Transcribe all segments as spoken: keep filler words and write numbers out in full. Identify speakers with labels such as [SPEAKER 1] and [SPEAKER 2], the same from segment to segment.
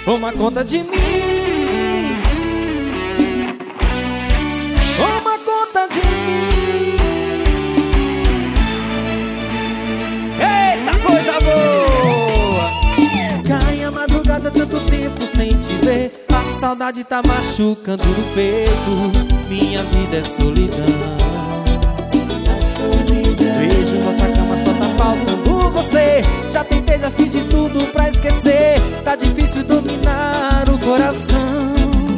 [SPEAKER 1] Toma conta de mim, toma conta de mim. Eita, coisa boa! Cai a madrugada, tanto tempo sem te ver. A saudade tá machucando no peito. Minha vida é solidão. Vejo nossa cama, só tá faltando você. Já tentei, já fiz de tudo pra esquecer. Tá difícil dominar o coração.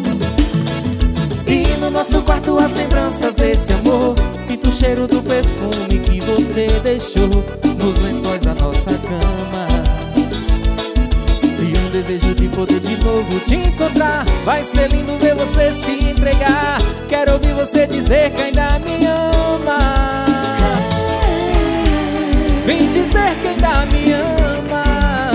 [SPEAKER 1] E no nosso quarto as lembranças desse amor. Sinto o cheiro do perfume que você deixou nos lençóis da nossa cama. E um desejo de poder de novo te encontrar. Vai ser lindo ver você se entregar. Quero ouvir você dizer que ainda me ama. Vem dizer que ainda me ama.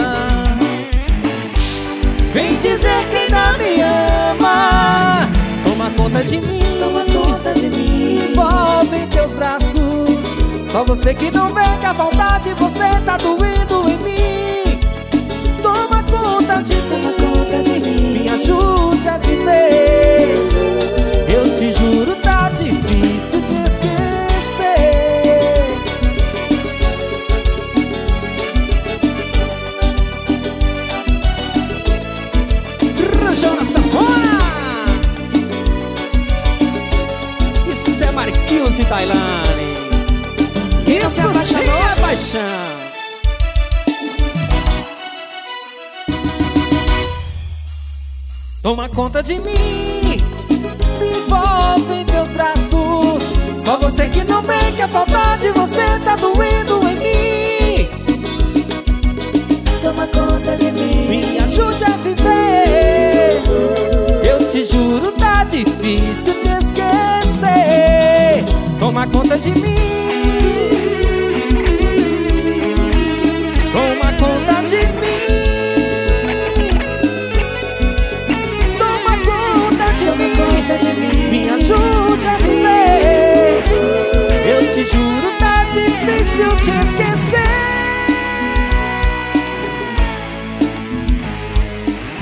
[SPEAKER 1] Vem dizer que ainda me ama. Toma conta de mim,
[SPEAKER 2] toma conta de mim.
[SPEAKER 1] envolve em teus braços. Só você que não vê que a vontade você tá doendo em mim. Toma conta de
[SPEAKER 2] Toma
[SPEAKER 1] mim,
[SPEAKER 2] conta de mim.
[SPEAKER 1] me ajude a viver. Eu te juro, tá difícil de esquecer. Jona Safona! Isso é Marquinhos e Tailane. Isso sim é paixão. Toma conta de mim, me envolve em teus braços. Só você que não vê que a falta de você tá doendo em mim.
[SPEAKER 2] Toma conta de mim,
[SPEAKER 1] me ajude a viver. Eu te juro, tá difícil de esquecer. Toma conta de mim, toma conta de mim. Toma conta de,
[SPEAKER 2] toma
[SPEAKER 1] mim.
[SPEAKER 2] conta de mim.
[SPEAKER 1] Me ajude a viver. Eu te juro, tá difícil de esquecer.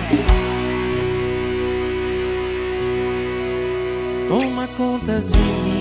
[SPEAKER 1] Toma conta de mim.